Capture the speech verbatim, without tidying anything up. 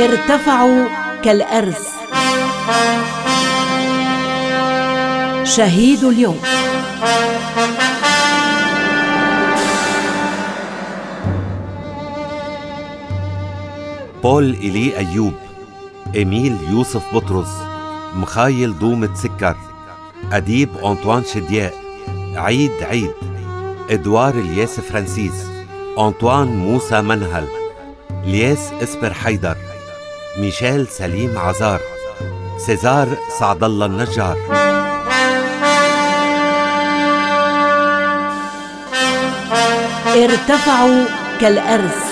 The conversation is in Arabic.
ارتفعوا كالأرز. شهيد اليوم. بول إيلي أيوب، إميل يوسف بطرس، مخايل دومة سكر، أديب أنطوان شدياء، عيد عيد، إدوار الياس فرانسيس، أنطوان موسى منهل، لياس إسبر حيدر، ميشيل سليم عزار، سيزار سعد الله النجار. ارتفعوا كالأرز.